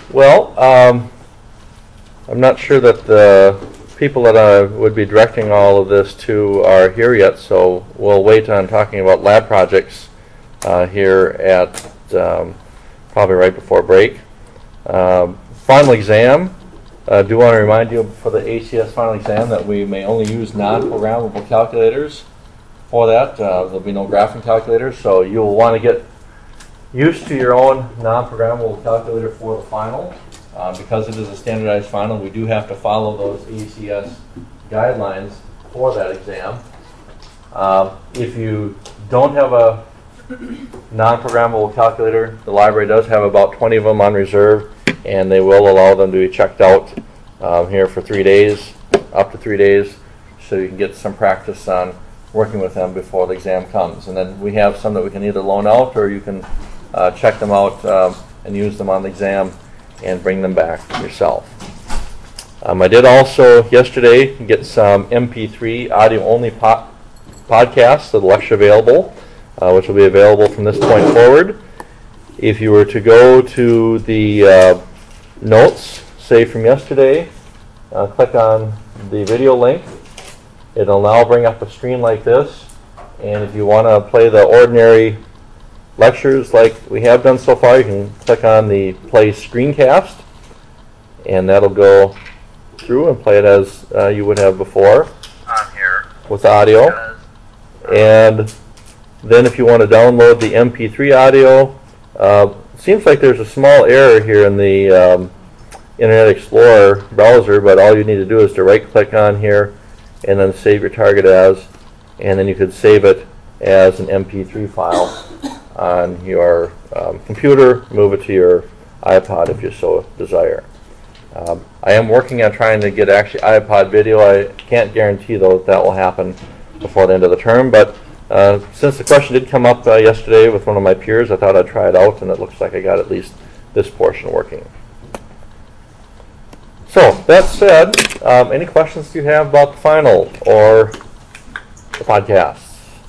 Well, I'm not sure that the people that I would be directing all of this to are here yet, so we'll wait on talking about lab projects here at probably right before break. Final exam. I do want to remind you for the ACS final exam that we may only use non-programmable calculators for that. There'll be no graphing calculators, so you'll want to get used to your own non-programmable calculator for the final. Because it is a standardized final, we do have to follow those ACS guidelines for that exam. If you don't have a non-programmable calculator, the library does have about 20 of them on reserve, and they will allow them to be checked out here for 3 days, up to 3 days, so you can get some practice on working with them before the exam comes. And then we have some that we can either loan out, or you can check them out and use them on the exam and bring them back yourself. I did also yesterday get some MP3 audio-only podcasts of the lecture available, which will be available from this point forward. If you were to go to the notes, say from yesterday, click on the video link. It'll now bring up a screen like this, and if you want to play the ordinary lectures like we have done so far, you can click on the play screencast, and that'll go through and play it as you would have before with audio. And then if you want to download the MP3 audio, seems like there's a small error here in the Internet Explorer browser, but all you need to do is to right click on here and then save your target as, and then you could save it as an MP3 file on your computer, move it to your iPod if you so desire. I am working on trying to get actually iPod video. I can't guarantee though that will happen before the end of the term, but since the question did come up yesterday with one of my peers, I thought I'd try it out, and it looks like I got at least this portion working. So, that said, any questions you have about the final or the podcast?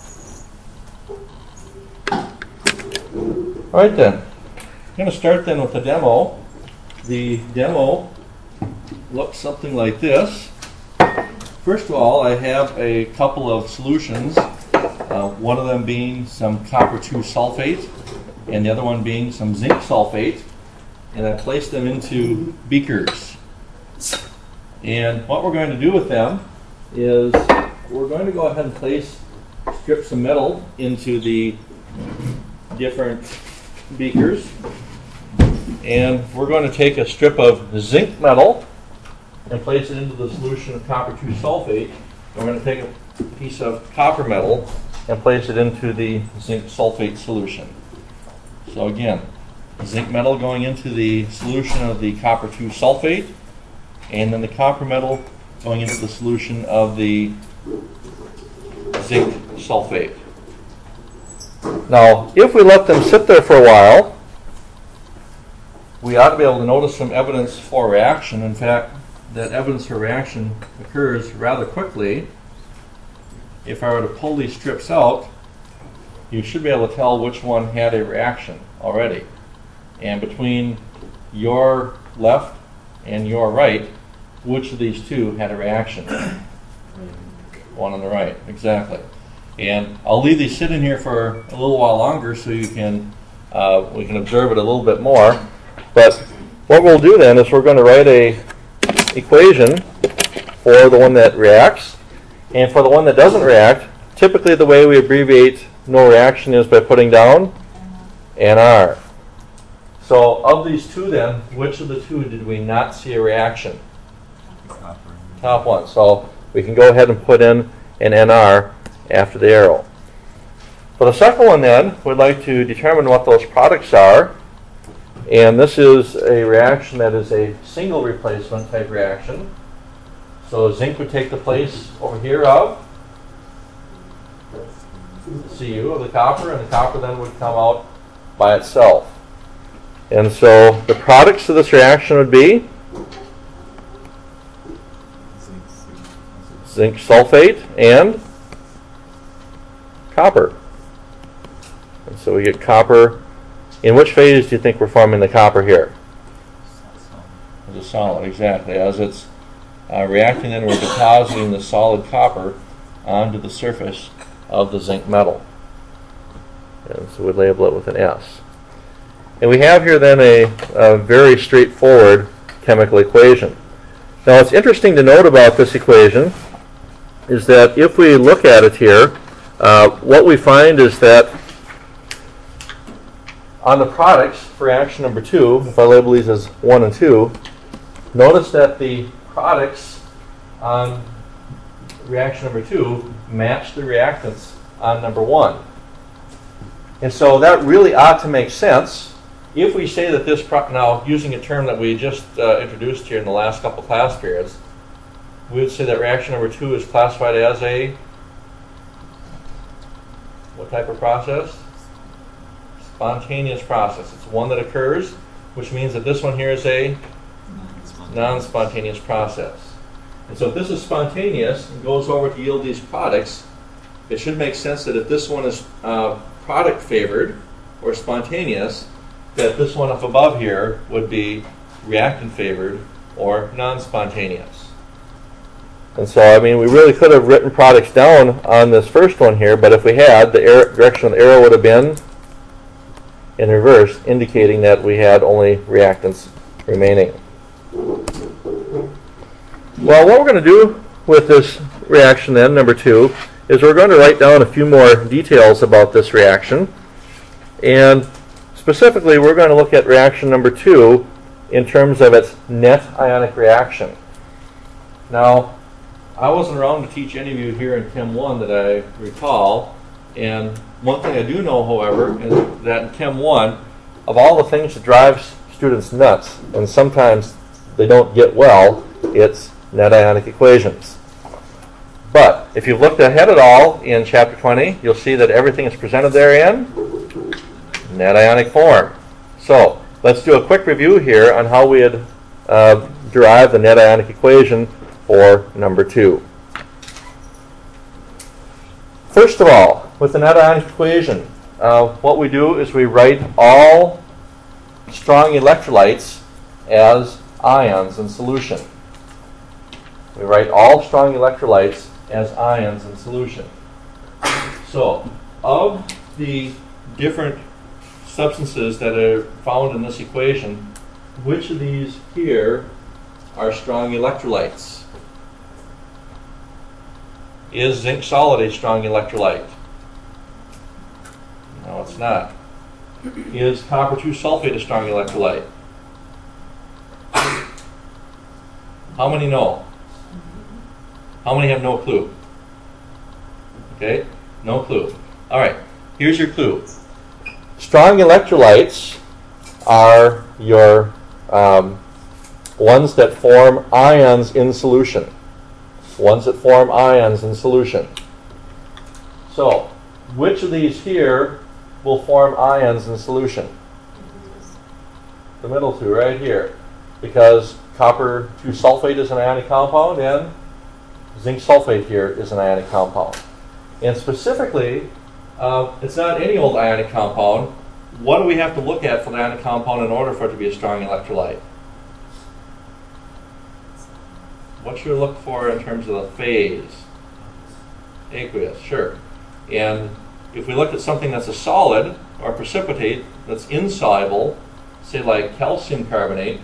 All right then, I'm going to start then with the demo. The demo looks something like this. First of all, I have a couple of solutions, one of them being some copper 2 sulfate and the other one being some zinc sulfate, and I placed them into beakers. And what we're going to do with them is we're going to go ahead and place strips of metal into the different beakers, and we're going to take a strip of zinc metal and place it into the solution of copper 2 sulfate. We're going to take a piece of copper metal and place it into the zinc sulfate solution. So again, zinc metal going into the solution of the copper 2 sulfate, and then the copper metal going into the solution of the zinc sulfate. Now, if we let them sit there for a while, we ought to be able to notice some evidence for reaction. In fact, that evidence for reaction occurs rather quickly. If I were to pull these strips out, you should be able to tell which one had a reaction already. And between your left and your right, which of these two had a reaction? One on the right, exactly. And I'll leave these sitting here for a little while longer so you can we can observe it a little bit more. But what we'll do then is we're going to write a equation for the one that reacts, and for the one that doesn't react, typically the way we abbreviate no reaction is by putting down NR. So of these two then, which of the two did we not see a reaction? Top one. So we can go ahead and put in an NR after the arrow. For the second one then, we'd like to determine what those products are. And this is a reaction that is a single replacement type reaction. So zinc would take the place over here of Cu of the copper, and the copper then would come out by itself. And so the products of this reaction would be zinc sulfate and copper. And so we get copper. In which phase do you think we're forming the copper here? solid, exactly. As it's reacting, then we're depositing the solid copper onto the surface of the zinc metal. And so we label it with an S. And we have here then a very straightforward chemical equation. Now what's interesting to note about this equation is that if we look at it here, what we find is that on the products for reaction number 2, if I label these as 1 and 2, notice that the products on reaction number 2 match the reactants on number 1. And so that really ought to make sense if we say that this, now using a term that we just introduced here in the last couple class periods, we would say that reaction number 2 is classified as a, what type of process? Spontaneous process. It's one that occurs, which means that this one here is a non-spontaneous process. And so if this is spontaneous and goes over to yield these products, it should make sense that if this one is product favored or spontaneous, that this one up above here would be reactant favored or non-spontaneous. And so, I mean, we really could have written products down on this first one here, but if we had, the direction of the arrow would have been in reverse, indicating that we had only reactants remaining. Well, what we're going to do with this reaction then, number 2, is we're going to write down a few more details about this reaction. And specifically, we're going to look at reaction number 2 in terms of its net ionic reaction. Now, I wasn't around to teach any of you here in Chem 1 that I recall, and one thing I do know, however, is that in Chem 1, of all the things that drives students nuts, and sometimes they don't get well, it's net ionic equations. But if you've looked ahead at all in Chapter 20, you'll see that everything is presented there in net ionic form. So let's do a quick review here on how we had derived the net ionic equation for number 2. First of all, with the net ionic equation, what we do is we write all strong electrolytes as ions in solution. We write all strong electrolytes as ions in solution. So, of the different substances that are found in this equation, which of these here are strong electrolytes? Is zinc solid a strong electrolyte? No, it's not. Is copper 2 sulfate a strong electrolyte? How many know? How many have no clue? Okay, no clue. All right, here's your clue. Strong electrolytes are your ones that form ions in solution. Ones that form ions in solution. So, which of these here will form ions in solution? The middle two right here. Because copper 2 sulfate is an ionic compound and zinc sulfate here is an ionic compound. And specifically, it's not any old ionic compound. What do we have to look at for the ionic compound in order for it to be a strong electrolyte? What should we look for in terms of the phase? Aqueous, sure. And if we look at something that's a solid or a precipitate that's insoluble, say like calcium carbonate,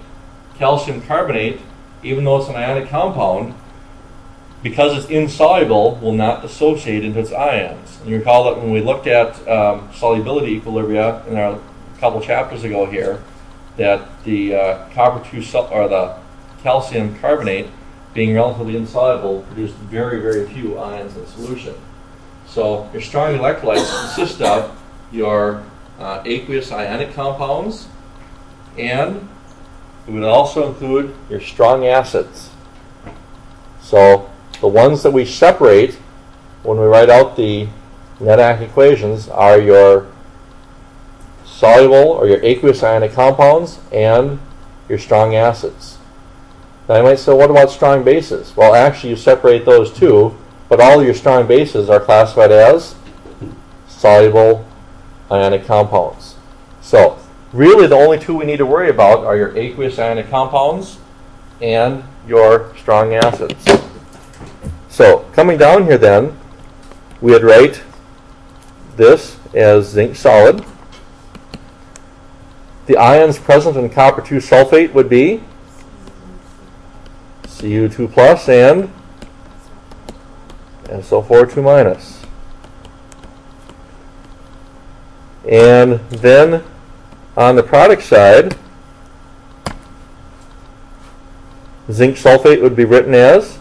even though it's an ionic compound, because it's insoluble, will not dissociate into its ions. And you recall that when we looked at solubility equilibria in our couple chapters ago here, that the copper 2 or the calcium carbonate, being relatively insoluble, produced very, very few ions in solution. So your strong electrolytes consist of your aqueous ionic compounds, and it would also include your strong acids. So the ones that we separate when we write out the net ionic equations are your soluble or your aqueous ionic compounds and your strong acids. Now you might say, what about strong bases? Well, actually you separate those two, but all of your strong bases are classified as soluble ionic compounds. So really the only two we need to worry about are your aqueous ionic compounds and your strong acids. So coming down here then, we would write this as zinc solid. The ions present in copper 2 sulfate would be Cu2 plus and SO4 2 minus. And then on the product side, zinc sulfate would be written as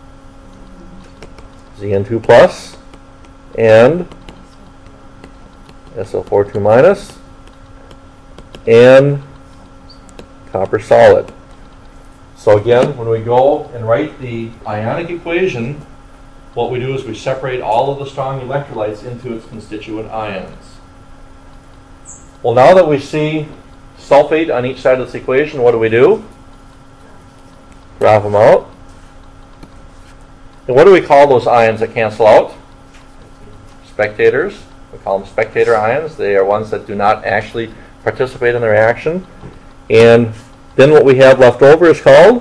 Zn2 plus and SO4 2 minus and copper solid. So again, when we go and write the ionic equation, what we do is we separate all of the strong electrolytes into its constituent ions. Well, now that we see sulfate on each side of this equation, what do? Drop them out. And what do we call those ions that cancel out? Spectators. We call them spectator ions. They are ones that do not actually participate in the reaction. And then what we have left over is called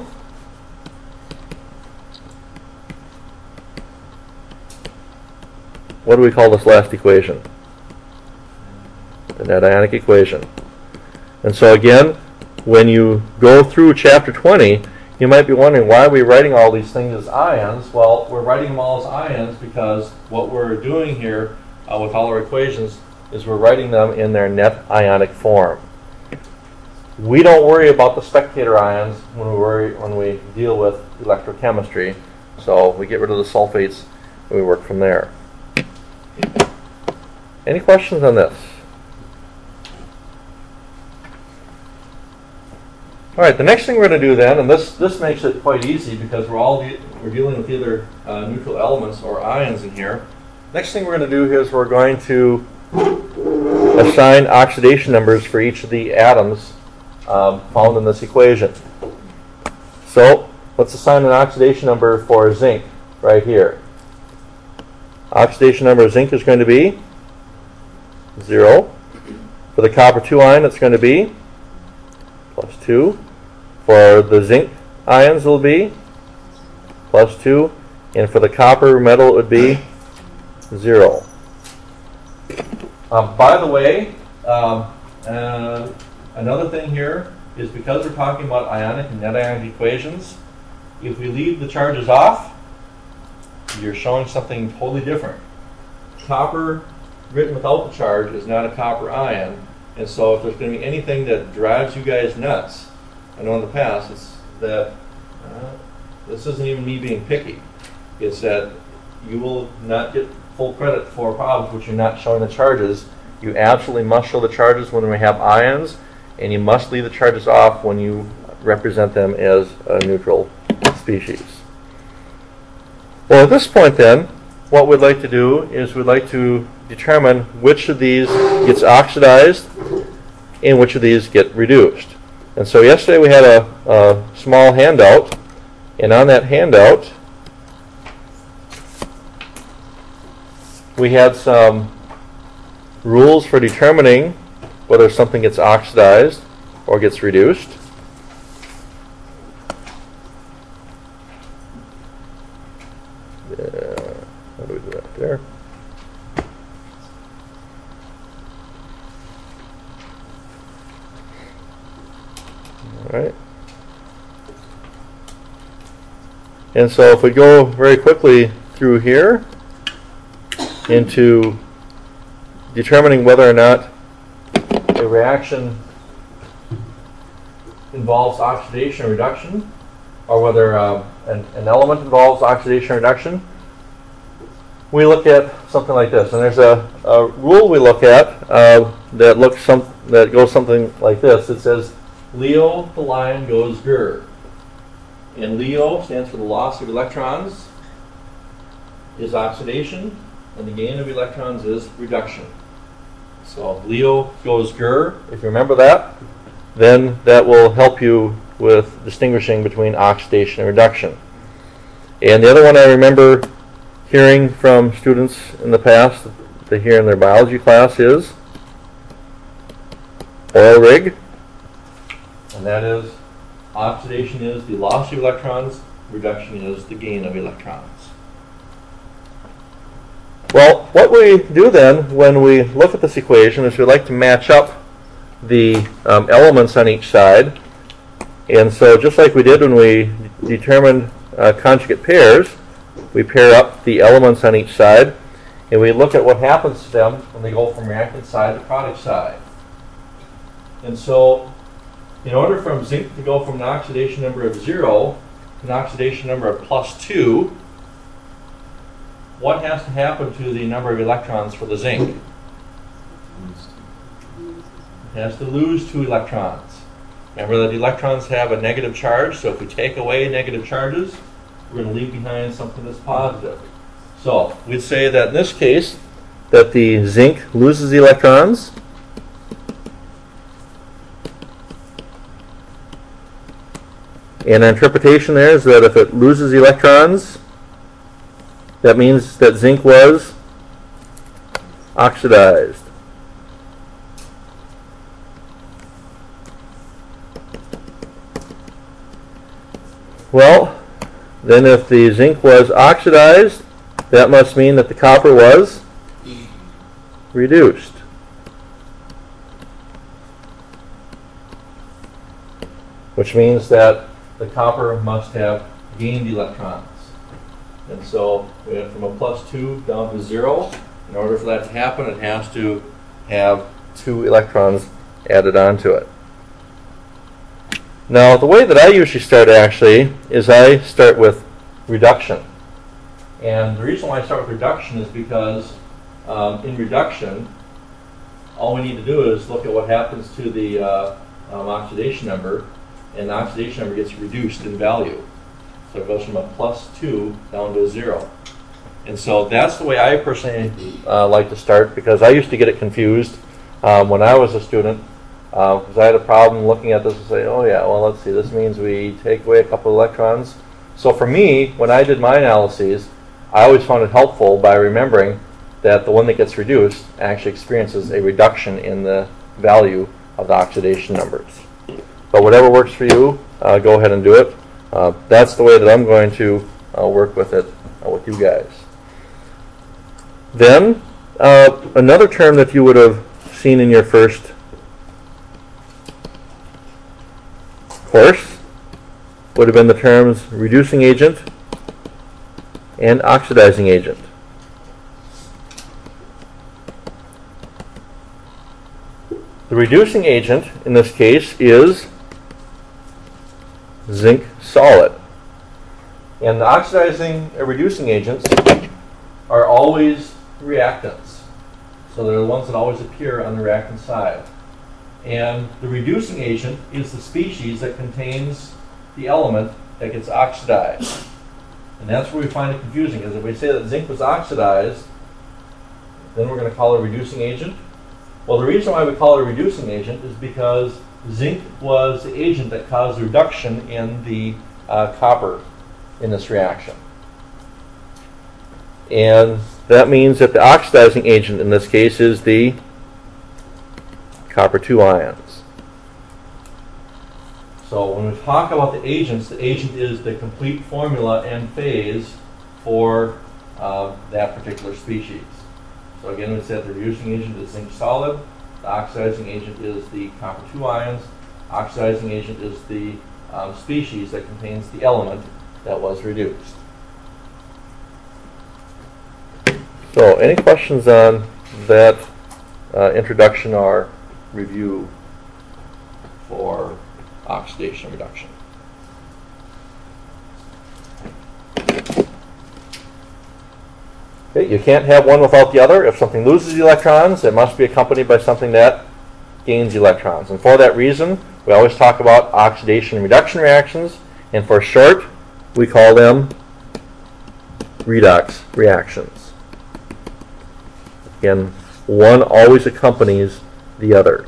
what do we call this last equation? The net ionic equation. And so again, when you go through chapter 20, you might be wondering, why are we writing all these things as ions? Well, we're writing them all as ions because what we're doing here with all our equations is we're writing them in their net ionic form. We don't worry about the spectator ions when we deal with electrochemistry. So we get rid of the sulfates and we work from there. Any questions on this? All right, the next thing we're going to do then, and this makes it quite easy because we're dealing with either neutral elements or ions in here. Next thing we're going to do is we're going to assign oxidation numbers for each of the atoms found in this equation. So let's assign an oxidation number for zinc right here. Oxidation number of zinc is going to be 0. For the copper 2 ion, it's going to be +2. For the zinc ions, it will be +2. And for the copper metal, it would be 0. By the way, another thing here is because we're talking about ionic and net ionic equations, if we leave the charges off, you're showing something totally different. Copper written without the charge is not a copper ion, and so if there's going to be anything that drives you guys nuts, I know in the past, it's that this isn't even me being picky. It's that you will not get full credit for problems which you're not showing the charges. You absolutely must show the charges when we have ions, and you must leave the charges off when you represent them as a neutral species. Well, at this point then, what we'd like to do is we'd like to determine which of these gets oxidized and which of these get reduced. And so yesterday we had a small handout, and on that handout we had some rules for determining whether something gets oxidized or gets reduced. How do we do that there? All right. And so if we go very quickly through here into determining whether or not a reaction involves oxidation or reduction, or whether an element involves oxidation or reduction, we look at something like this. And there's a rule we look at that goes something like this. It says, Leo the lion goes grr. And Leo stands for the loss of electrons, is oxidation, and the gain of electrons is reduction. So Leo goes grr. If you remember that, then that will help you with distinguishing between oxidation and reduction. And the other one I remember hearing from students in the past that they hear in their biology class is oil rig, and that is Oxidation is the loss of electrons, reduction is the gain of electrons. Well, what we do then when we look at this equation is we like to match up the elements on each side. And so just like we did when we determined conjugate pairs, we pair up the elements on each side and we look at what happens to them when they go from reactant side to product side. And so in order for zinc to go from an oxidation number of 0 to an oxidation number of +2, what has to happen to the number of electrons for the zinc? It has to lose 2 electrons. Remember that electrons have a negative charge, so if we take away negative charges, we're going to leave behind something that's positive. So we'd say that in this case, that the zinc loses electrons. And the interpretation there is that if it loses electrons, that means that zinc was oxidized. Well, then if the zinc was oxidized, that must mean that the copper was reduced. Which means that the copper must have gained electrons. And so we went from a +2 down to 0. In order for that to happen, it has to have 2 electrons added onto it. Now, the way that I usually start actually is I start with reduction. And the reason why I start with reduction is because in reduction, all we need to do is look at what happens to the oxidation number, and the oxidation number gets reduced in value. So it goes from a +2 down to 0. And so that's the way I personally like to start, because I used to get it confused when I was a student, because I had a problem looking at this and say, oh yeah, well let's see, this means we take away a couple of electrons. So for me, when I did my analyses, I always found it helpful by remembering that the one that gets reduced actually experiences a reduction in the value of the oxidation numbers. But whatever works for you, go ahead and do it. That's the way that I'm going to work with it with you guys. Then, another term that you would have seen in your first course would have been the terms reducing agent and oxidizing agent. The reducing agent in this case is zinc solid. And the oxidizing or reducing agents are always reactants. So they're the ones that always appear on the reactant side. And the reducing agent is the species that contains the element that gets oxidized. And that's where we find it confusing, because if we say that zinc was oxidized, then we're going to call it a reducing agent. Well, the reason why we call it a reducing agent is because zinc was the agent that caused the reduction in the copper in this reaction. And that means that the oxidizing agent in this case is the copper 2 ions. So when we talk about the agent is the complete formula and phase for that particular species. So again, we said the reducing agent is zinc solid, the oxidizing agent is the copper 2 ions, oxidizing agent is the species that contains the element that was reduced. So any questions on that introduction or review for oxidation reduction? Okay, you can't have one without the other. If something loses electrons, it must be accompanied by something that gains electrons. And for that reason, we always talk about oxidation and reduction reactions, and for short, we call them redox reactions. Again, one always accompanies the other.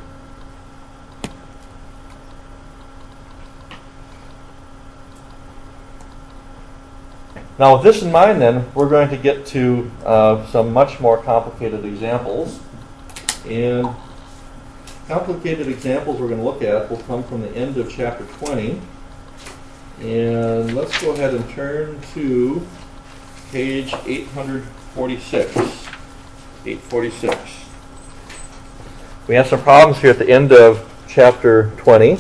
Now, with this in mind, then, we're going to get to some much more complicated examples. And complicated examples we're going to look at will come from the end of chapter 20. And let's go ahead and turn to page 846. 846. We have some problems here at the end of chapter 20.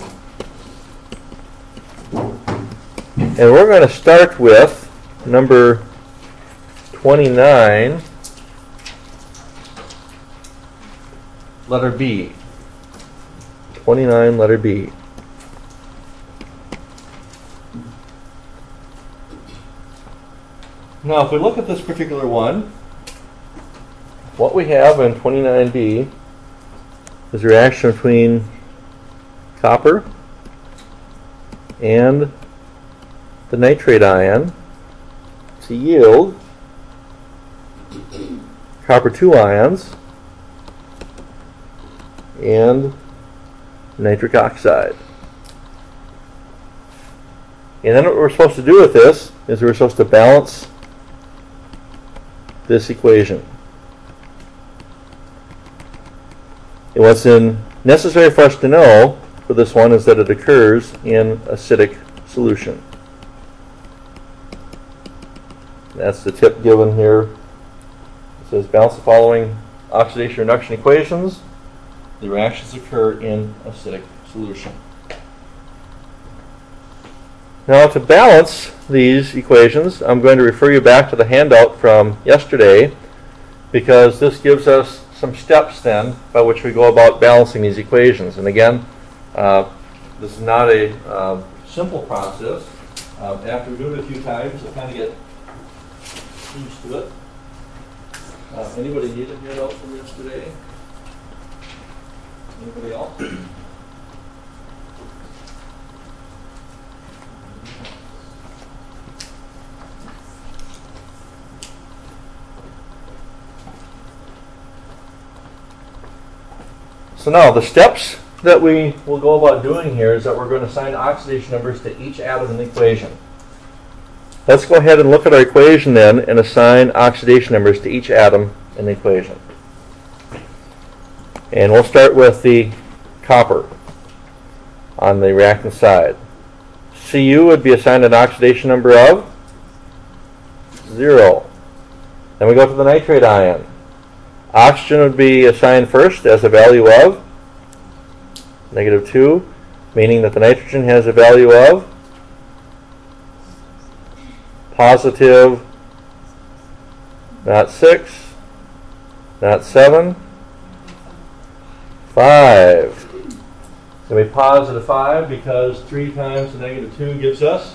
And we're going to start with number 29, letter B. 29, letter B. Now, if we look at this particular one, what we have in 29B is a reaction between copper and the nitrate ion to yield copper 2 ions and nitric oxide. And then what we're supposed to do with this is we're supposed to balance this equation. And what's necessary for us to know for this one is that it occurs in acidic solution. That's the tip given here. It says balance the following oxidation reduction equations. The reactions occur in acidic solution. Now, to balance these equations, I'm going to refer you back to the handout from yesterday, because this gives us some steps then by which we go about balancing these equations. And again, this is not a simple process. After we do it a few times, you'll kind of get used to it. Anybody need a handout from yesterday? Anybody else? So now the steps that we will go about doing here is that we're going to assign oxidation numbers to each atom in the equation. Let's go ahead and look at our equation then and assign oxidation numbers to each atom in the equation. And we'll start with the copper on the reactant side. Cu would be assigned an oxidation number of 0. Then we go to the nitrate ion. Oxygen would be assigned first as a value of -2, meaning that the nitrogen has a value of positive, not 6, not 7, 5. So we positive 5 because 3 times the -2 gives us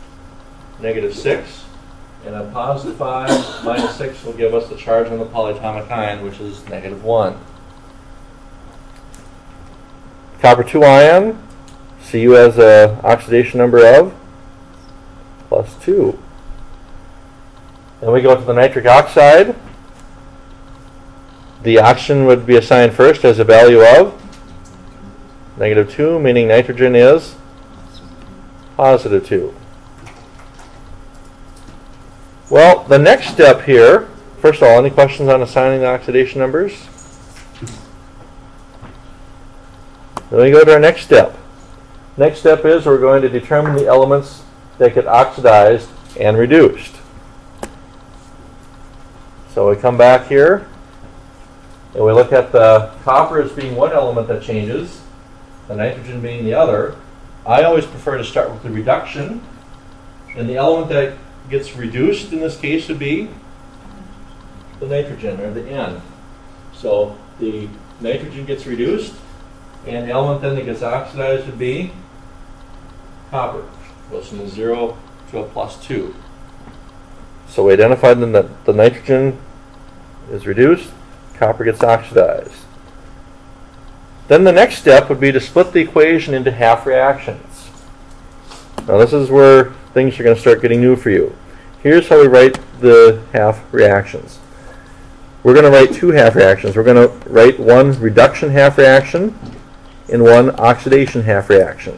-6. And a positive 5 minus 6 will give us the charge on the polyatomic ion, which is -1. Copper 2 ion, Cu has an oxidation number of +2. Then we go to the nitric oxide. The oxygen would be assigned first as a value of -2, meaning nitrogen is +2. Well, the next step here, first of all, any questions on assigning the oxidation numbers? Then we go to our next step. Next step is we're going to determine the elements that get oxidized and reduced. So we come back here and we look at the copper as being one element that changes, the nitrogen being the other. I always prefer to start with the reduction, and the element that gets reduced in this case would be the nitrogen, or the N. So the nitrogen gets reduced, and the element then that gets oxidized would be copper. Goes from a 0 to a +2. So we identified then that the nitrogen is reduced, copper gets oxidized. Then the next step would be to split the equation into half reactions. Now this is where things are going to start getting new for you. Here's how we write the half reactions. We're going to write 2 half reactions. We're going to write one reduction half reaction and one oxidation half reaction.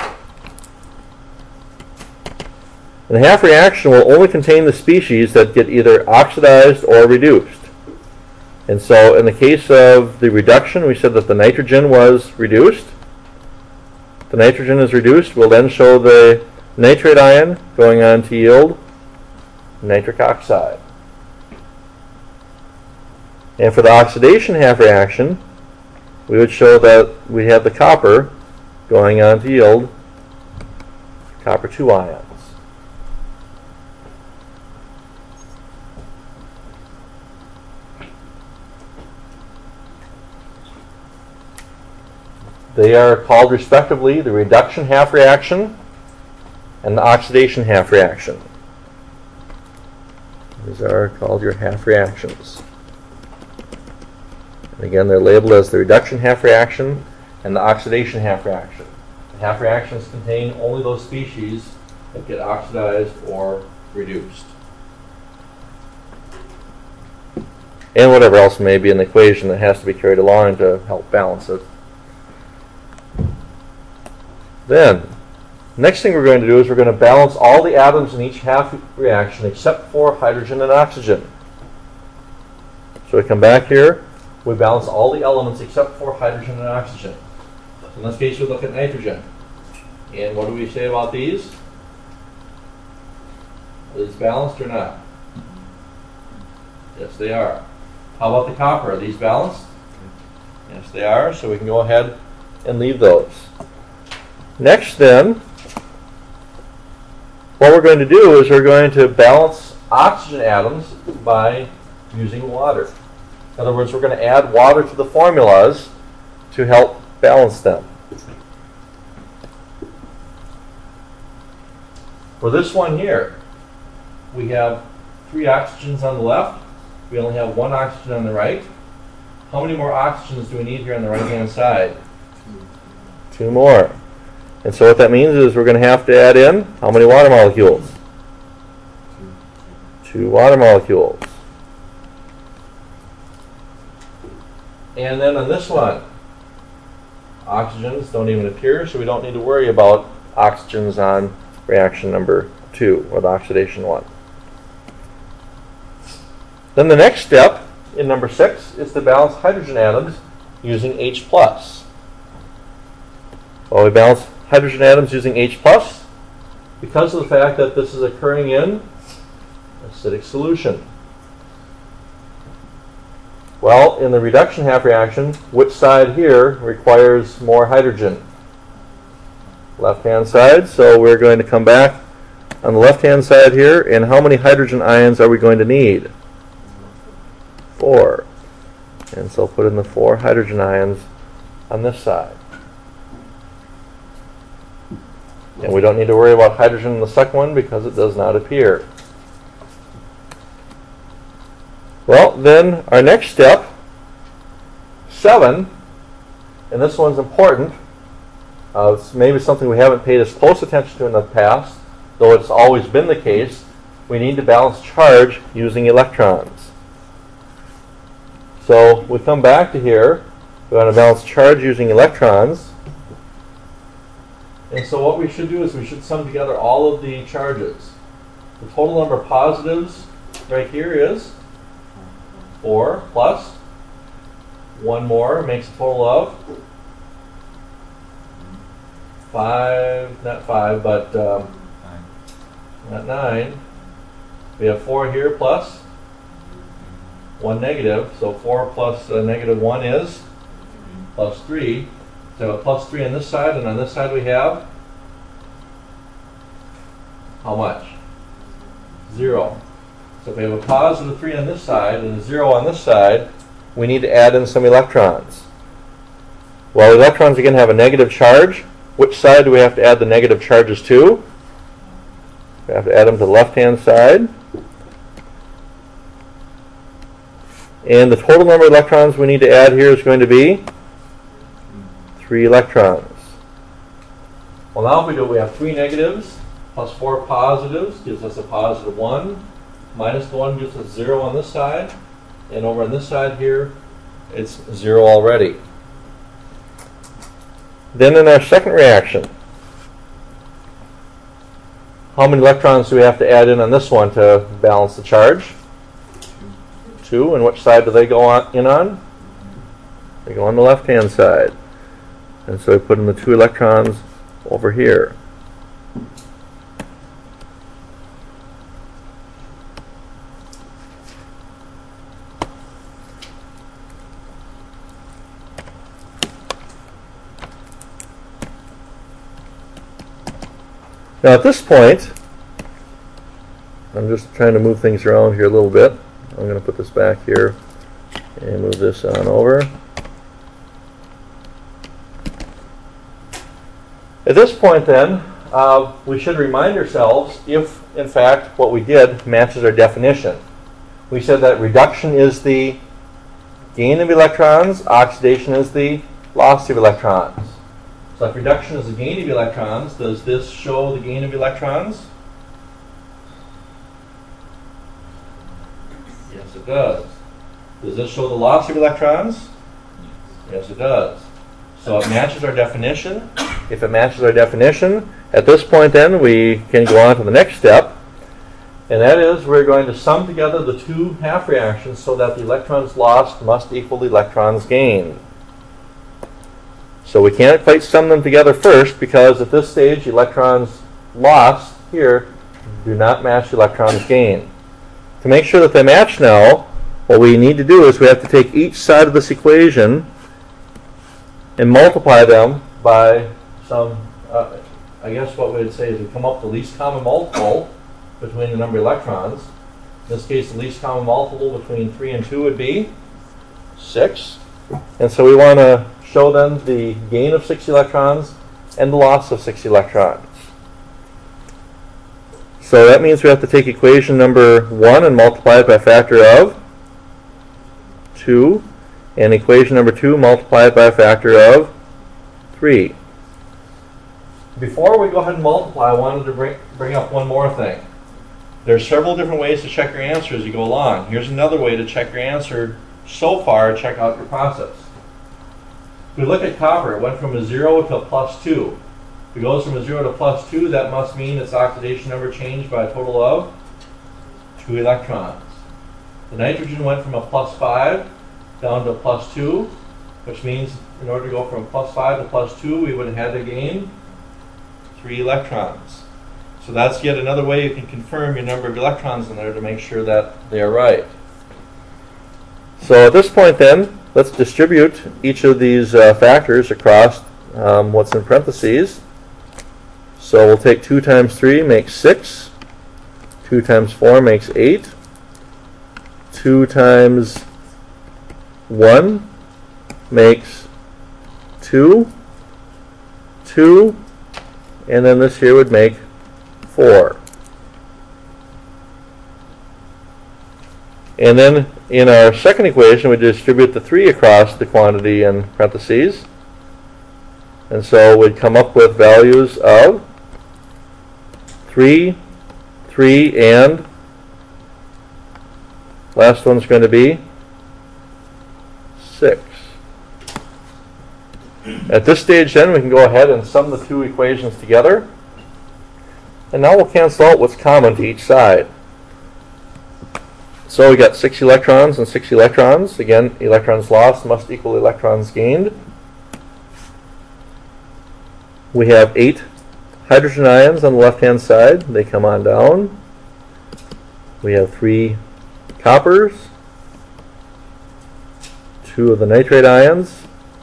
And the half reaction will only contain the species that get either oxidized or reduced. And so in the case of the reduction, we said that the nitrogen was reduced. The nitrogen is reduced. We'll then show the nitrate ion going on to yield nitric oxide. And for the oxidation half reaction, we would show that we have the copper going on to yield copper 2 ions. They are called respectively the reduction half reaction and the oxidation half reaction. These are called your half reactions. And again, they're labeled as the reduction half reaction and the oxidation half reaction. The half reactions contain only those species that get oxidized or reduced. And whatever else may be in the equation that has to be carried along to help balance it. Then, next thing we're going to do is we're going to balance all the atoms in each half reaction except for hydrogen and oxygen. So we come back here, we balance all the elements except for hydrogen and oxygen. In this case, we look at nitrogen. And what do we say about these? Are these balanced or not? Yes, they are. How about the copper? Are these balanced? Yes, they are. So we can go ahead and leave those. Next then, what we're going to do is we're going to balance oxygen atoms by using water. In other words, we're going to add water to the formulas to help balance them. For this one here, we have 3 oxygens on the left. We only have 1 oxygen on the right. How many more oxygens do we need here on the right-hand side? 2 more. And so what that means is we're going to have to add in how many water molecules? 2 water molecules. And then on this one, oxygens don't even appear, so we don't need to worry about oxygens on reaction number 2, or the oxidation one. Then the next step, in number 6, is to balance hydrogen atoms using H+. Well, we balance hydrogen atoms using H+, because of the fact that this is occurring in acidic solution. Well, in the reduction half reaction, which side here requires more hydrogen? Left-hand side, so we're going to come back on the left-hand side here, and how many hydrogen ions are we going to need? 4. And so put in the 4 hydrogen ions on this side. And we don't need to worry about hydrogen in the second one because it does not appear. Well, then our next step, 7, and this one's important. It's maybe something we haven't paid as close attention to in the past, though it's always been the case. We need to balance charge using electrons. So we come back to here. We want to balance charge using electrons. And so what we should do is we should sum together all of the charges. The total number of positives right here is 4 plus 1 more makes a total of 5, not 5, but not 9. We have 4 here plus 1 negative, so 4 plus negative 1 is plus 3. So a plus 3 on this side, and on this side we have how much? 0. So if we have a positive 3 on this side and a 0 on this side, we need to add in some electrons. Well, electrons again have a negative charge. Which side do we have to add the negative charges to? We have to add them to the left-hand side. And the total number of electrons we need to add here is going to be 3 electrons. Well, now if we do it, we have 3 negatives plus 4 positives gives us a positive 1. Minus the 1 gives us 0 on this side. And over on this side here, it's 0 already. Then in our second reaction, how many electrons do we have to add in on this one to balance the charge? 2. And which side do they go in on? They go on the left-hand side. And so we put in the 2 electrons over here. Now at this point, I'm just trying to move things around here a little bit. I'm going to put this back here and move this on over. At this point then, we should remind ourselves if, in fact, what we did matches our definition. We said that reduction is the gain of electrons, oxidation is the loss of electrons. So if reduction is the gain of electrons, does this show the gain of electrons? Yes, it does. Does this show the loss of electrons? Yes, it does. So it matches our definition. If it matches our definition, at this point then we can go on to the next step. And that is we're going to sum together the two half reactions so that the electrons lost must equal the electrons gained. So we can't quite sum them together first because at this stage electrons lost here do not match electrons gained. To make sure that they match now, what we need to do is we have to take each side of this equation and multiply them by some, I guess what we would say is we come up with the least common multiple between the number of electrons. In this case, the least common multiple between 3 and 2 would be 6. And so we want to show then the gain of 6 electrons and the loss of 6 electrons. So that means we have to take equation number 1 and multiply it by a factor of 2, and equation number 2 multiply it by a factor of 3. Before we go ahead and multiply, I wanted to bring up one more thing. There are several different ways to check your answer as you go along. Here's another way to check your answer so far, check out your process. If we look at copper, it went from a 0 to a plus 2. If it goes from a 0 to plus 2, that must mean its oxidation number changed by a total of 2 electrons. The nitrogen went from a plus 5 down to a plus 2, which means in order to go from plus 5 to plus 2, we would have had to gain 3 electrons. So that's yet another way you can confirm your number of electrons in there to make sure that they are right. So at this point then, let's distribute each of these factors across what's in parentheses. So we'll take 2 times 3 makes 6. 2 times 4 makes 8. 2 times 1 makes 2. 2. And then this here would make 4. And then in our second equation, we distribute the 3 across the quantity in parentheses. And so we'd come up with values of 3, 3, and last one's going to be 6. At this stage then, we can go ahead and sum the two equations together. And now we'll cancel out what's common to each side. So we got 6 electrons and 6 electrons. Again, electrons lost must equal electrons gained. We have 8 hydrogen ions on the left-hand side. They come on down. We have 3 coppers, 2 of the nitrate ions,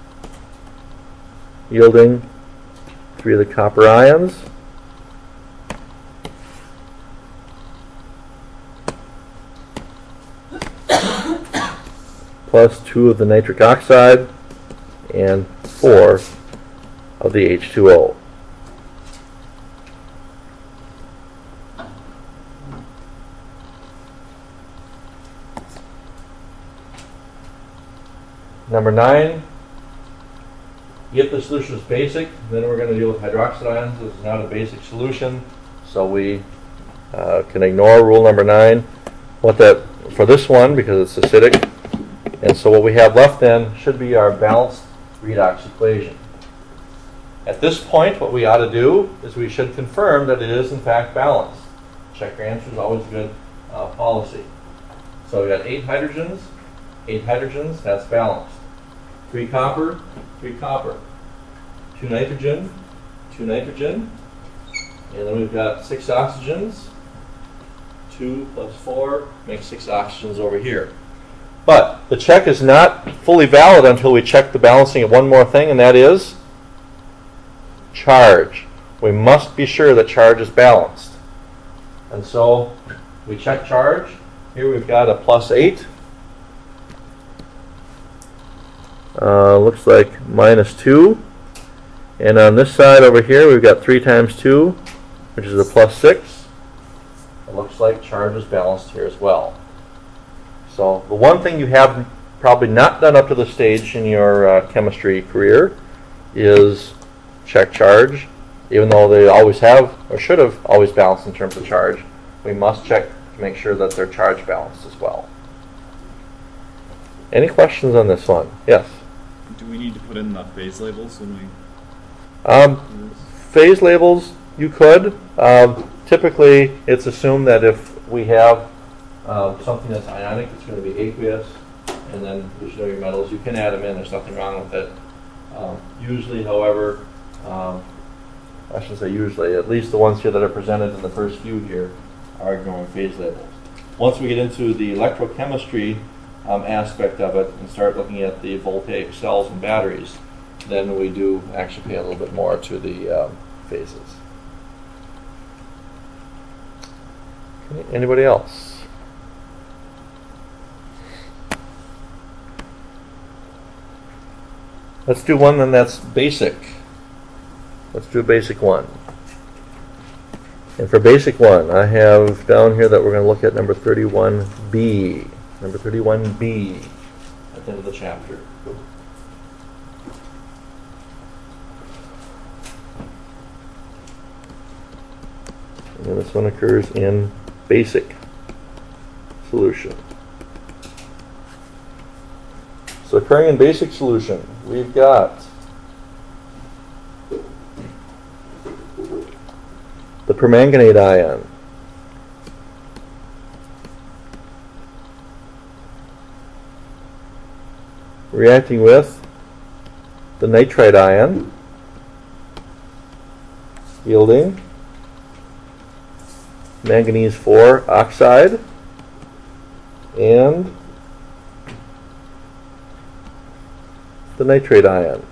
yielding 3 of the copper ions. Plus 2 of the nitric oxide and 4 of the H2O. Number 9, if the solution is basic, then we're going to deal with hydroxide ions. This is not a basic solution, so we can ignore rule number 9. For this one, because it's acidic. And so what we have left then should be our balanced redox equation. At this point, what we ought to do is we should confirm that it is in fact balanced. Check your answer is always a good policy. So we got 8 hydrogens, that's balanced. 3 copper, 3 copper. 2 nitrogen, 2 nitrogen. And then we've got 6 oxygens. 2 plus 4 makes 6 oxygens over here. But the check is not fully valid until we check the balancing of one more thing, and that is charge. we must be sure that charge is balanced. And so we check charge. Here we've got a +8. Looks like -2. And on this side over here, we've got 3 times 2, which is a +6. It looks like charge is balanced here as well. So the one thing you have probably not done up to this stage in your chemistry career is check charge. Even though they always have, or should have, always balanced in terms of charge, we must check to make sure that they're charge balanced as well. Any questions on this one? Yes? Do we need to put in the phase labels when we... Phase labels, you could. Typically, it's assumed that if we have something that's ionic, it's going to be aqueous, and then you should know your metals. You can add them in. There's nothing wrong with it. Usually, however, I shouldn't say usually, at least the ones here that are presented in the first few here are ignoring phase labels. Once we get into the electrochemistry aspect of it and start looking at the voltaic cells and batteries, then we do actually pay a little bit more to the phases. Okay, anybody else? Let's do one then that's basic. Let's do a basic one. And for basic one, I have down here that we're going to look at number 31B. Number 31B at the end of the chapter. And this one occurs in basic solution. So occurring in basic solution, we've got the permanganate ion. Reacting with the nitrite ion, yielding manganese 4 oxide and the nitrate ion.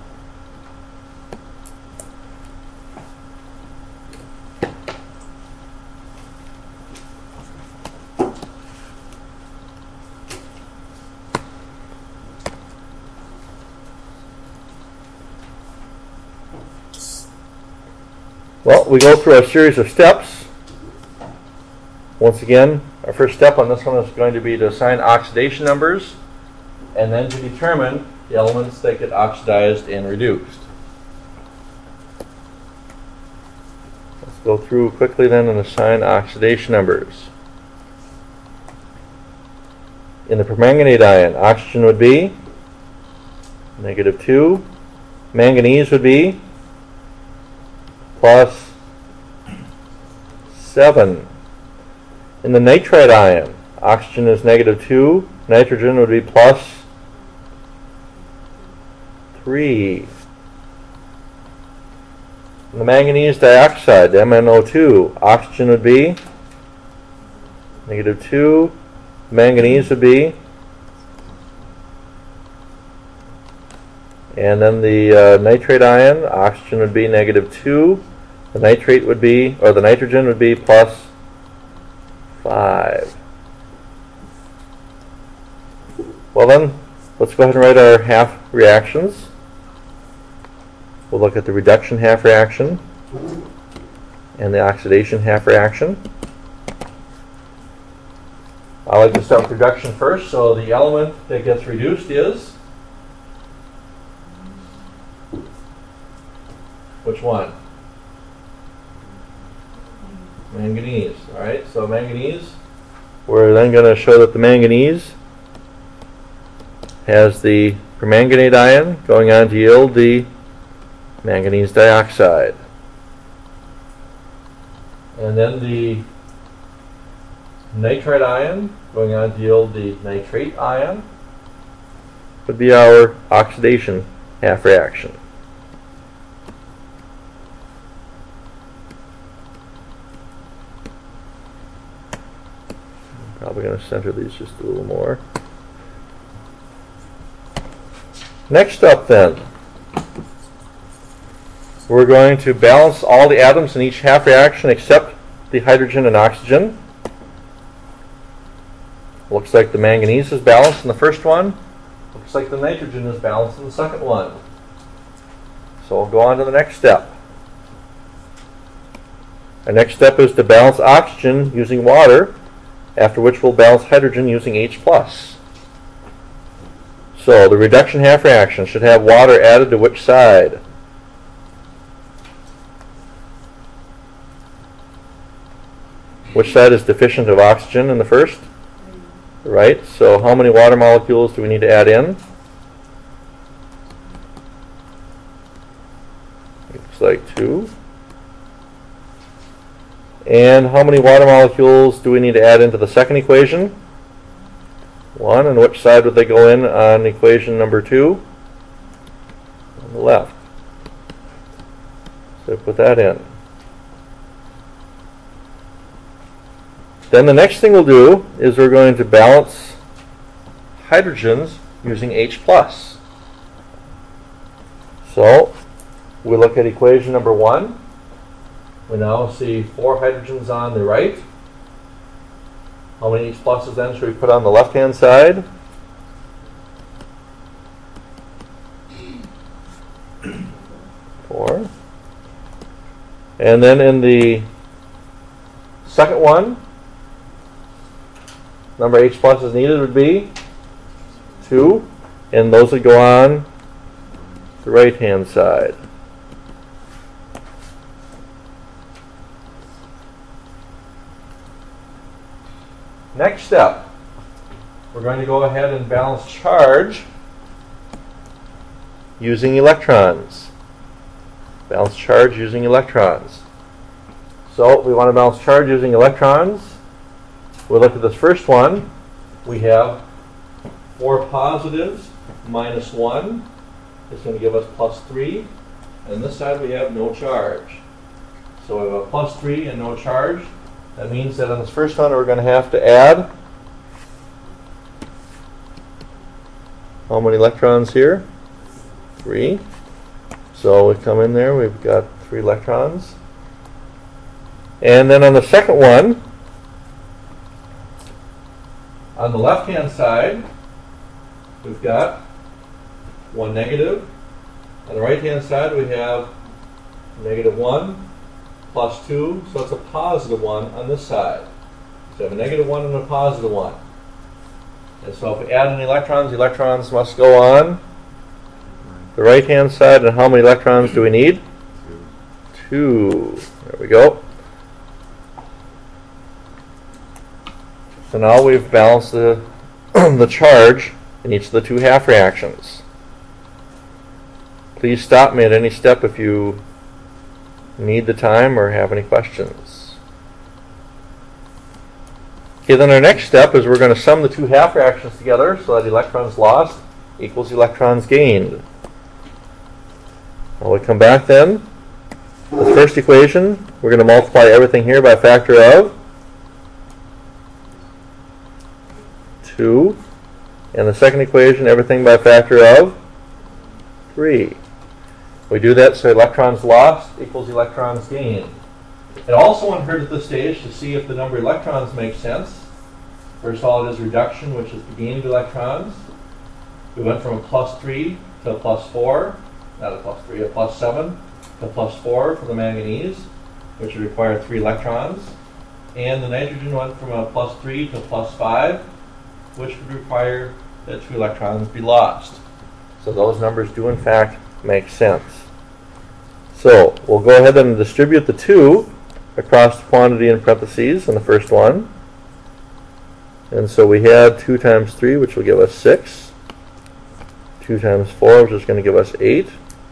Well, we go through a series of steps. Once again, our first step on this one is going to be to assign oxidation numbers and then to determine the elements that get oxidized and reduced. Let's go through quickly then and assign oxidation numbers. In the permanganate ion, oxygen would be -2. Manganese would be +7. In the nitrite ion, oxygen is -2, nitrogen would be +3. In the manganese dioxide, MnO2, oxygen would be -2, manganese would be, and then the nitrate ion, oxygen would be -2, the nitrate would be, or the nitrogen would be +5. Well then, let's go ahead and write our half reactions. We'll look at the reduction half reaction and the oxidation half reaction. I like to start with reduction first. So the element that gets reduced is which one? Manganese. All right, so manganese, we're then going to show that the manganese has the permanganate ion going on to yield the manganese dioxide. And then the nitrite ion going on to yield the nitrate ion would be our oxidation half reaction. Probably going to center these just a little more. Next up then, we're going to balance all the atoms in each half reaction except the hydrogen and oxygen. Looks like the manganese is balanced in the first one. Looks like the nitrogen is balanced in the second one. So we'll go on to the next step. Our next step is to balance oxygen using water, after which we'll balance hydrogen using H+. So the reduction half reaction should have water added to which side? Which side is deficient of oxygen in the first? Right. So how many water molecules do we need to add in? Looks like 2. And how many water molecules do we need to add into the second equation? 1. And which side would they go in on equation number 2? On the left. So put that in. Then the next thing we'll do is we're going to balance hydrogens using H+. So we look at equation number 1. We now see 4 hydrogens on the right. How many H pluses then should we put on the left-hand side? 4. And then in the second one, number H pluses needed would be 2. And those would go on the right-hand side. Next step, we're going to go ahead and balance charge using electrons. Balance charge using electrons. So we want to balance charge using electrons. We'll look at this first one. We have 4 positives minus 1. It's going to give us plus 3. And this side we have no charge. So we have a plus 3 and no charge. That means that on this first one we're going to have to add how many electrons here? 3. So we come in there, we've got 3 electrons. And then on the second one, on the left-hand side, we've got 1 negative. On the right-hand side, we have negative 1 plus 2, so it's a positive 1 on this side. So we have a negative 1 and a positive 1. And so if we add any electrons, the electrons must go on the right-hand side. And how many electrons do we need? 2. There we go. So now we've balanced the, the charge in each of the 2 half reactions. Please stop me at any step if you need the time or have any questions. Okay, then our next step is we're going to sum the 2 half reactions together so that electrons lost equals electrons gained. When we come back then, the first equation, we're going to multiply everything here by a factor of 2. And the second equation, everything by a factor of 3. We do that so electrons lost equals electrons gained. It also wouldn't hurt at this stage to see if the number of electrons makes sense. First of all, it is reduction, which is the gain of electrons. We went from a plus 3 to a plus 4, not a plus 3, a plus 7 to a plus 4 for the manganese, which would require 3 electrons. And the nitrogen went from a plus 3 to a plus 5, which would require that 2 electrons be lost. So those numbers do in fact make sense. So we'll go ahead and distribute the 2 across the quantity in parentheses in the first one. And so we had 2 times 3, which will give us 6. 2 times 4, which is going to give us 8.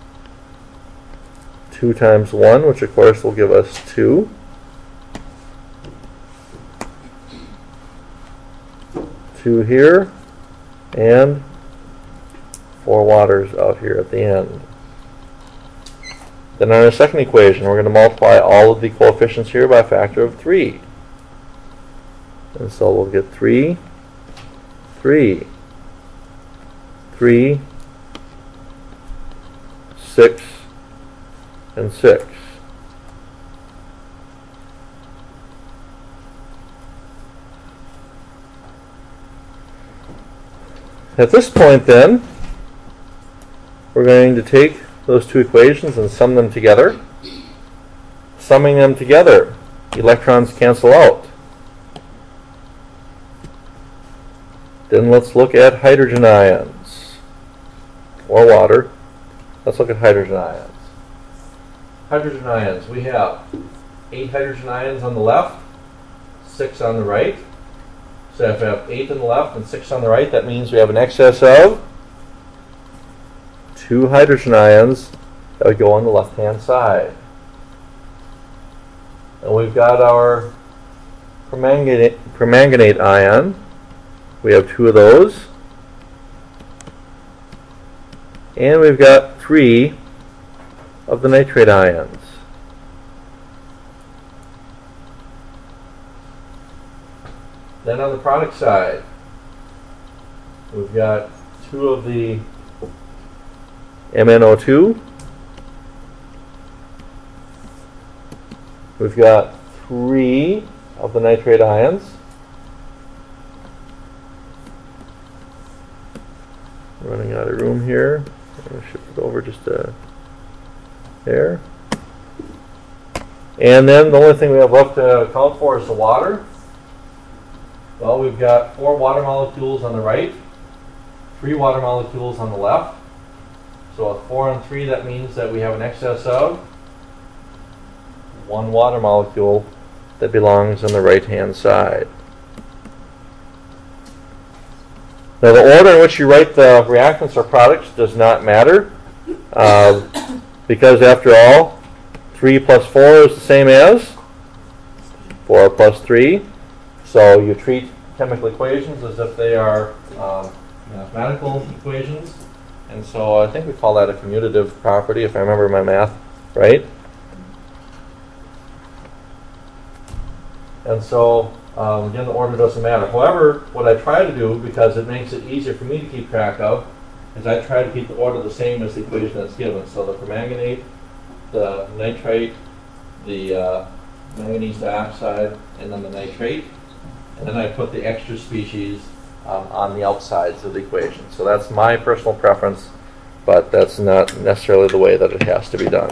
2 times 1, which of course will give us 2. 2 here, and 4 waters out here at the end. Then on our second equation, we're going to multiply all of the coefficients here by a factor of 3. And so we'll get 3, 3, 3, 6, and 6. At this point then, we're going to take those two equations and sum them together. Summing them together, electrons cancel out. Then let's look at hydrogen ions, or water. Let's look at hydrogen ions. Hydrogen ions, we have 8 hydrogen ions on the left, 6 on the right. So if we have 8 on the left and 6 on the right, that means we have an excess of 2 hydrogen ions that would go on the left-hand side. And we've got our permanganate ion. We have 2 of those. And we've got 3 of the nitrate ions. Then on the product side, we've got 2 of the MnO2. We've got 3 of the nitrate ions. Running out of room here. I'm going to shift it over just there. And then the only thing we have left to account for is the water. Well, we've got 4 water molecules on the right, 3 water molecules on the left. So with 4 and 3, that means that we have an excess of 1 water molecule that belongs on the right-hand side. Now, the order in which you write the reactants or products does not matter, because after all, 3 plus 4 is the same as 4 plus 3. So you treat chemical equations as if they are mathematical equations. And so I think we call that a commutative property, if I remember my math right. And so, again, the order doesn't matter. However, what I try to do, because it makes it easier for me to keep track of, is I try to keep the order the same as the equation that's given. So the permanganate, the nitrate, the manganese dioxide, and then the nitrate. And then I put the extra species on the outsides of the equation. So that's my personal preference, but that's not necessarily the way that it has to be done.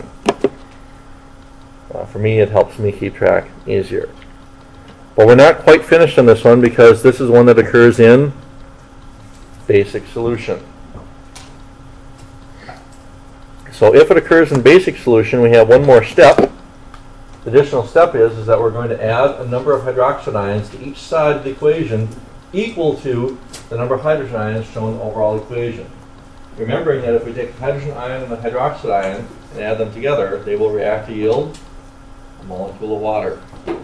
For me, it helps me keep track easier. But we're not quite finished on this one, because this is one that occurs in basic solution. So if it occurs in basic solution, we have one more step. The additional step is that we're going to add a number of hydroxide ions to each side of the equation equal to the number of hydrogen ions shown in the overall equation. Remembering that if we take the hydrogen ion and the hydroxide ion and add them together, they will react to yield a molecule of water.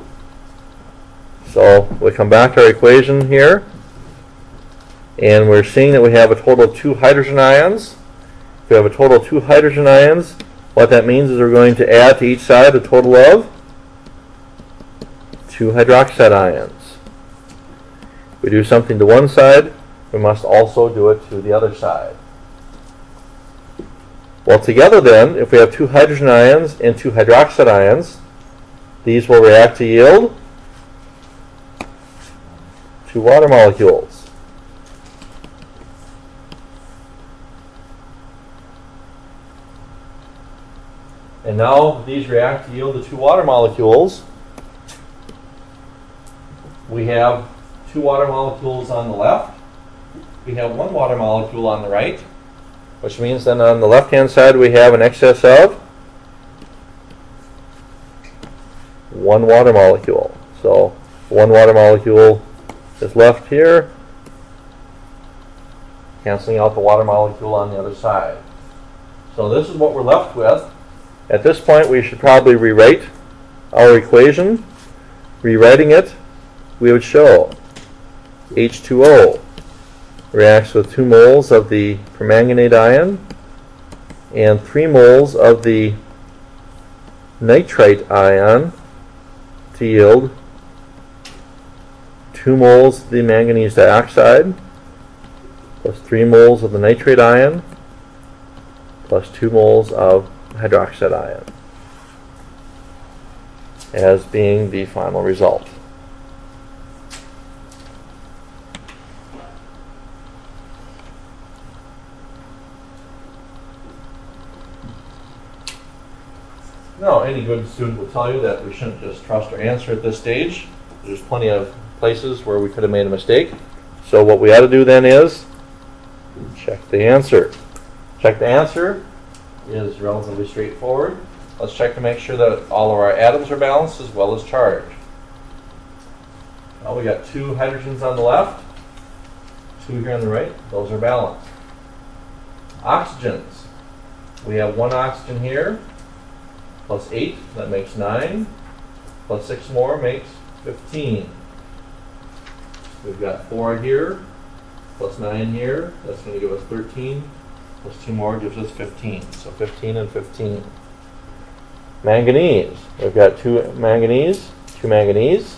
So we come back to our equation here, and we're seeing that we have a total of 2 hydrogen ions. If we have a total of 2 hydrogen ions, what that means is we're going to add to each side a total of 2 hydroxide ions. If we do something to one side, we must also do it to the other side. Well, together then, if we have 2 hydrogen ions and 2 hydroxide ions, these will react to yield 2 water molecules. And now these react to yield the 2 water molecules. We have 2 water molecules on the left. We have 1 water molecule on the right, which means then on the left-hand side we have an excess of 1 water molecule. So 1 water molecule is left here, canceling out the water molecule on the other side. So this is what we're left with. At this point, we should probably rewrite our equation. Rewriting it, we would show H2O reacts with 2 moles of the permanganate ion and 3 moles of the nitrite ion to yield 2 moles of the manganese dioxide plus 3 moles of the nitrate ion plus 2 moles of hydroxide ion. as being the final result. Now, any good student will tell you that we shouldn't just trust our answer at this stage. There's plenty of places where we could have made a mistake. So what we ought to do then is check the answer. Check the answer is relatively straightforward. Let's check to make sure that all of our atoms are balanced as well as charge. Now we got 2 hydrogens on the left, 2 here on the right. Those are balanced. Oxygens. We have 1 oxygen here, plus 8, that makes 9. Plus 6 more makes 15. We've got 4 here, plus 9 here. That's going to give us 13. Plus 2 more gives us 15. So 15 and 15. Manganese. We've got 2 manganese, 2 manganese.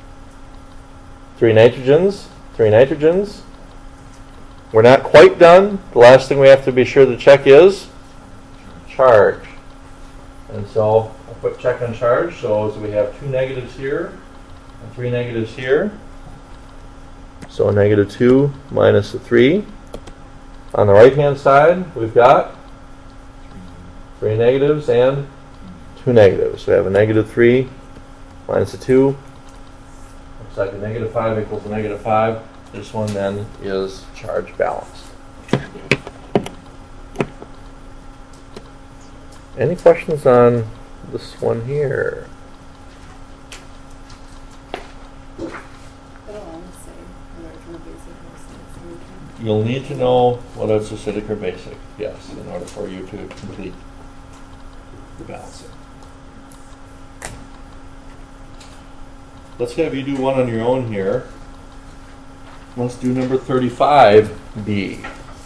3 nitrogens, 3 nitrogens. We're not quite done. The last thing we have to be sure to check is charge. And so a quick check on charge shows we have 2 negatives here and 3 negatives here. So a -2 minus a 3. On the right hand side we've got 3 negatives and 2 negatives. So we have a -3 minus a 2. Looks like a -5 equals a -5. This one then is charge balanced. Any questions on this one here? You'll need to know whether it's acidic or basic, yes, in order for you to complete the balancing. Let's have you do one on your own here. Let's do number 35B.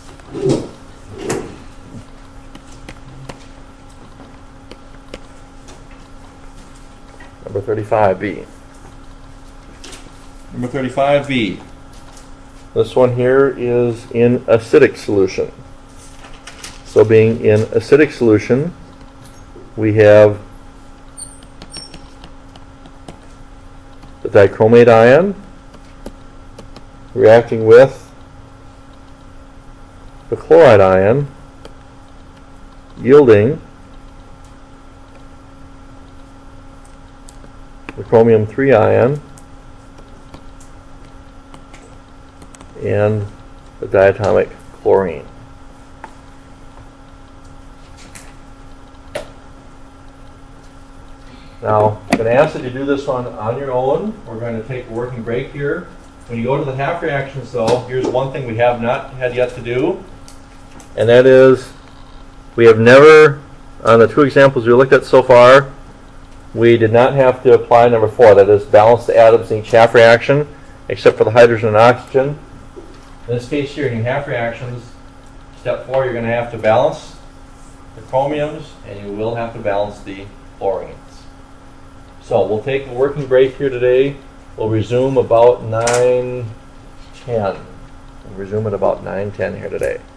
Number 35B. Number 35B. This one here is in acidic solution. So being in acidic solution, we have the dichromate ion reacting with the chloride ion, yielding the chromium 3 ion and the diatomic chlorine. Now, I'm going to ask that you do this one on your own. We're going to take a working break here. When you go to the half reactions, though, here's one thing we have not had yet to do, and that is we have never, on the 2 examples we looked at so far, we did not have to apply number 4, that is balance the atoms in each half reaction, except for the hydrogen and oxygen. In this case here, in your half reactions, step 4, you're going to have to balance the chromiums, and you will have to balance the chlorines. So we'll take a working break here today. We'll resume about 9:10. We'll resume at about 9:10 here today.